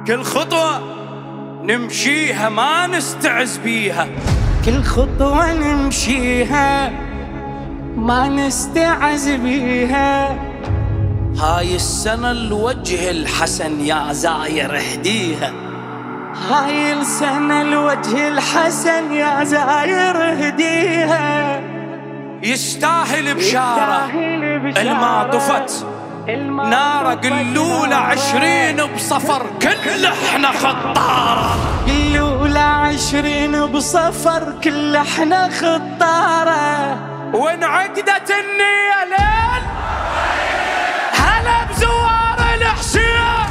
كل خطوة نمشيها ما نستعز بيها، كل خطوة نمشيها ما نستعز بيها. هاي السنة الوجه الحسن يا زاير اهديها، هاي السنة الوجه الحسن يا زاير اهديها. يستاهل بشارة الما طفت نارة، قلولة 20 بصفر كل احنا خطارة، قلولة 20 بصفر كل احنا خطارة. وانعقدت النية ليل هلا بزوار الحسين،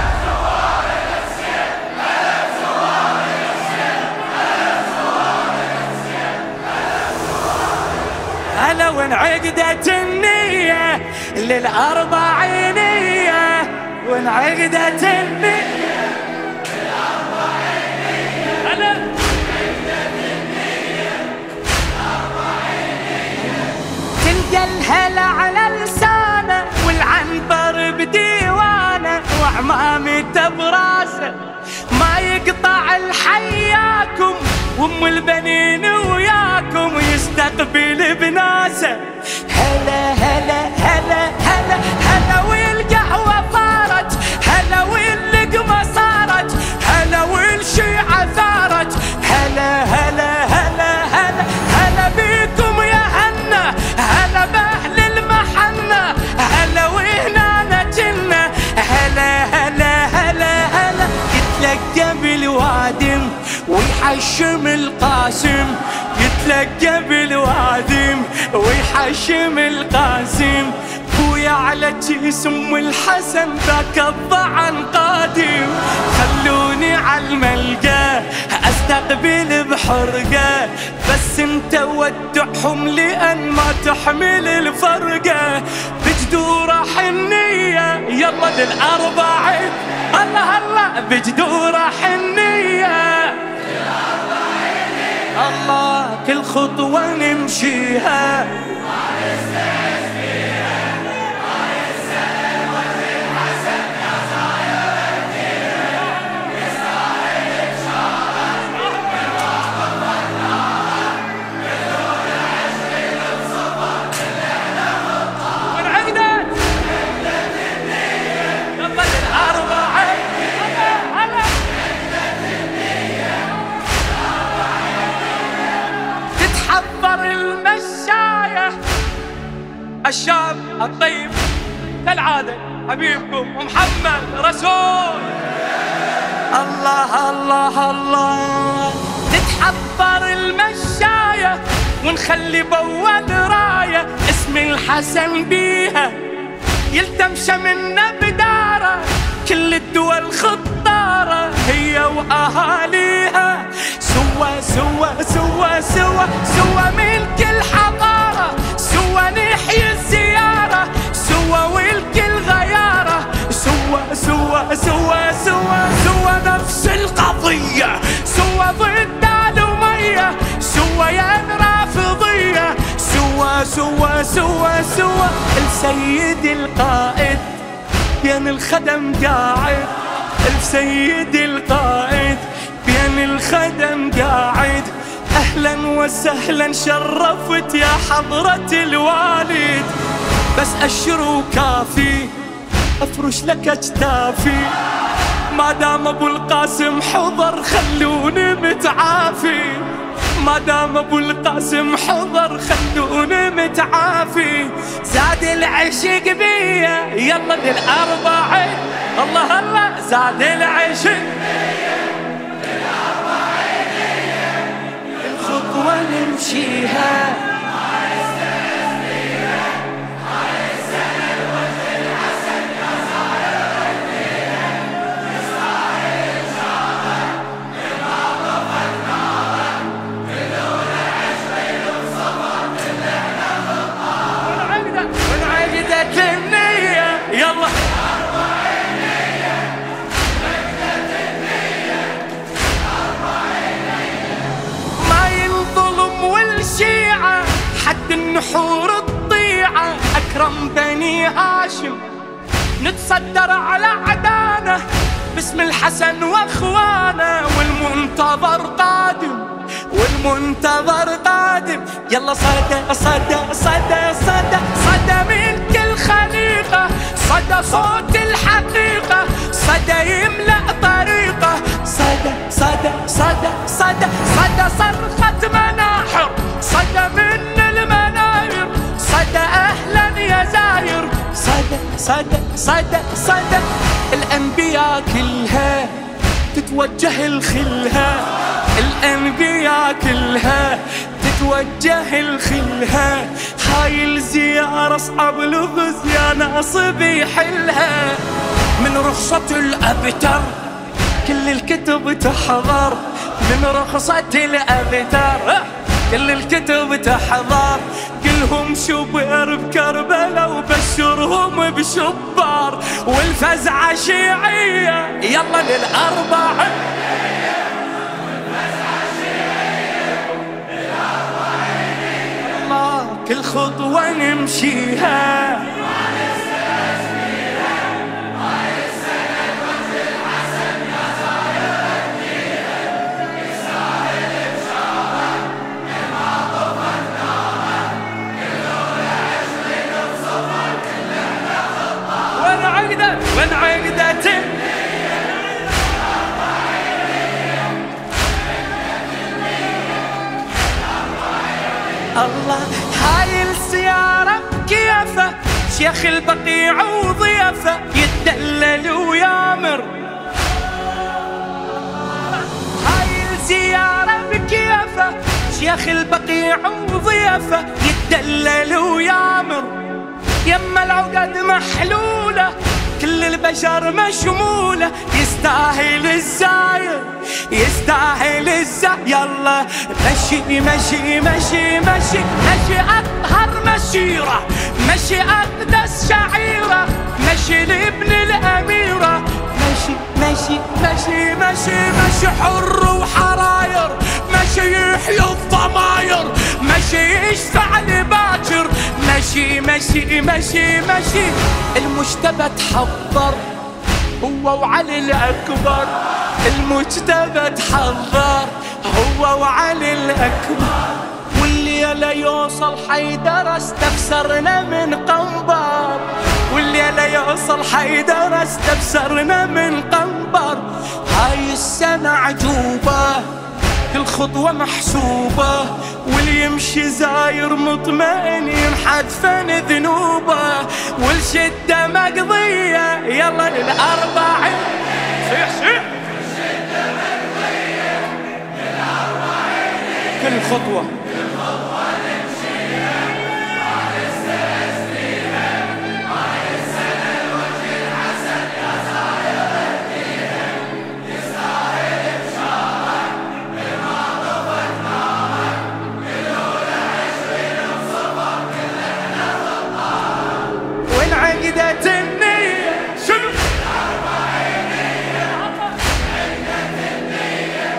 هلا وانعقدت النية للأربعينية، وانعقدت النية للأربعينية، هلا وانعقدت النية للأربعينية. تلقى الهلا على لسانه والعنبر بديوانه وعمامته براسه، ما يقطع الحياكم وام البنين وياكم يستقبل بناسه. هلا هلا هلا هلا هلا والقهوة صارت، هلا واللقمة صارت، هلا والشيعة ثارت. هلا هلا هلا هلا هلا بيكم يا هنا، هلا بأهل المحنة، هلا وهنا نجلنا. هلا هلا هلا هلا يتلقى بالوادم ويحشم القاسم، يتلقى بالوادم ويحشم القاسم. بويا على جسم الحسن ذاك الضعن قادم، خلوني على الملقى استقبل بحرقه، بس انت ودعهم لان ما تحمل الفرقه. بجدوره حنيه يلا للأربعين، الله الله بجدوره حنيه الله. كل خطوة نمشيها ما نستعز بيها، هاي السنة الوجه الحسن يا زاير اهديها. يستاهل بشارة الما طفت نارة، قلولة 20 بصفر كل احنا خطارة. وانعقدت النية يلا للأربعين، هلا تتحضر المشاية الشاب الطيب كالعادة حبيبكم محمد رسول. الله الله الله تتحضر المشاية ونخلي بول راية اسم الحسن بيها، يلتم شمنا بدارة كل الدول خطارة هي وأهاليها. سوا سوا سوا سوا سوا من كل حضارة، سوا نحيي الزيارة، سوا والكل غيارة. سوا سوا سوا سوا سوا نفس القضية، سوا ضد الأمية، سوا يا رافضية. سوا سوا سوا سوا السيد القائد بين الخدم قاعد، السيد القائد بين الخدم قاعد. أهلا وسهلا شرفت يا حضرة الوالد، بس أشر وكافي أفرش لك أجتافي، ما دام أبو القاسم حضر خلوني متعافي، ما دام أبو القاسم حضر خلوني متعافي. زاد العشق بيا يلا للأربعين، الله الله زاد العشق الخطوة نمشيها ما نستعز بيها، هاي السنة الوجه الحسن يا زاير اهديها. يستاهل بشارة الما طفت نارة، قلولة 20 بصفر كل احنا خطارة. وانعقدت النية يلا والشيعة حد النحور الطيعة أكرم بني هاشم، نتصدر على عدانة باسم الحسن واخوانه، والمنتظر قادم والمنتظر قادم. يلا صدى صدى صدى صدى صدى من كل خليقة، صدى صوت الحقيقة، صدى يملأ طريقه، صدى صدى صدى صدى صدى صرخة مناحر، صدى من المناير، صدى أهلا يا زاير، صدى صدى صدى صدى. الأنبياء كلها تتوجه لخلها، الأنبياء كلها تتوجه لخلها. هاي الزيارة صعب لغز يا ناصب يحلها. من رخصة الأبتر كل الكتب تحضر، من رخصة الأبتر كل الكتب تحضر. كلهم شبر بكربلاء وبشرهم بشبار، والفزعة شيعية يلا للأربعة. الله كل خطوة نمشيها وانعقدت الله. هاي السيارة كيفه شيخ البقيع وضيفه يتدلل ويامر. هاي السيارة بكيفه شيخ البقيع وضيفه يتدلل ويامر. يما العقد محلولة كل البشر مشمولة، يستاهل الزاير يستاهل الزاير. يلا مشي مشي مشي مشي مشي أطهر مسيرة، مشي أقدس شعيرة، مشي لابن الأميرة، مشي مشي مشي مشي مشي حر وحراير، مشي يحيي الضماير، مشي يشفع لباكر، مشي مشي مشي مشي. المجتبى تحضر هو وعلي الأكبر، المجتبى تحضر هو وعلي الأكبر. والليلة يوصل حيدر استفسرنا من قنبر، والليلة يوصل حيدر استفسرنا من قنبر. هاي السنة عجوبة كل خطوة محسوبة، واللي يمشي زاير مطمئن ينحذفن ذنوبه، والشدة مقضية يلا للأربعين. صيح صيح الشدة مقضية للأربعين، كل خطوة نمشيها مع نستسليها، مع السنة الوجه الحسن يا زاير فيها، يستاهل بشارة بما ضفتناها، كلنا عشرين وصبر كلنا غطاها. وانعقدت النية شنو؟ الأربعينية، انعقدت النية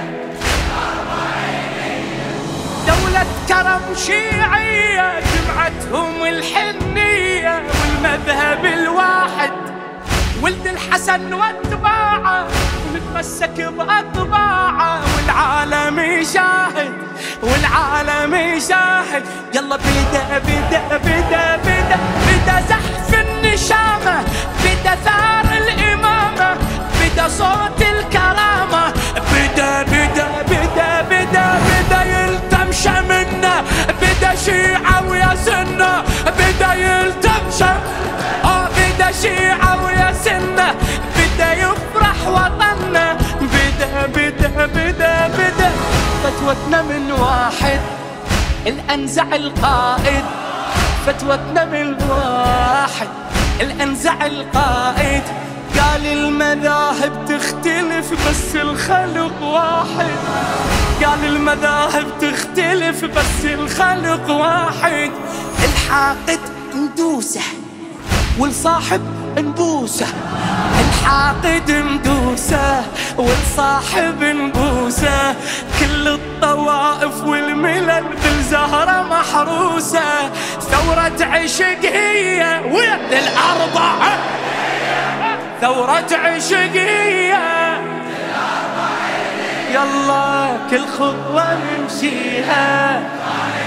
الأربعينية. دولة كرم شيعية جمعتهم الحنية، والمذهب الواحد ولد الحسن واتباعه، ونتمسك بأطباعه، والعالم يشاهد والعالم يشاهد. يلا بدا بدا بدا بدا بدا زحف النشامة، بدا ثار الإمامة، بدا صوت الكرامة، بدا بدا بدا بدا بدا يلتم شمنا، بدا شيعة ويا سنة، بدا يلتم شمنا، بدا شيعة ويا سنة، بدا يفرح وطننا، بدا بدا بدا بدا. فتوتنا من واحد الأنزع القائد، فتوتنا من واحد الأنزع القائد. قال المذاهب تختلف بس الخلق واحد، قال المذاهب تختلف بس الخلق واحد. الحاقد ندوسه والصاحب نبوسه، الحاقد ندوسه والصاحب نبوسه. كل الطوائف والملل بالزهرة محروسة، ثورة عشق هي وين الأربعة. ثورة عشقية يلا كل خطوة نمشيها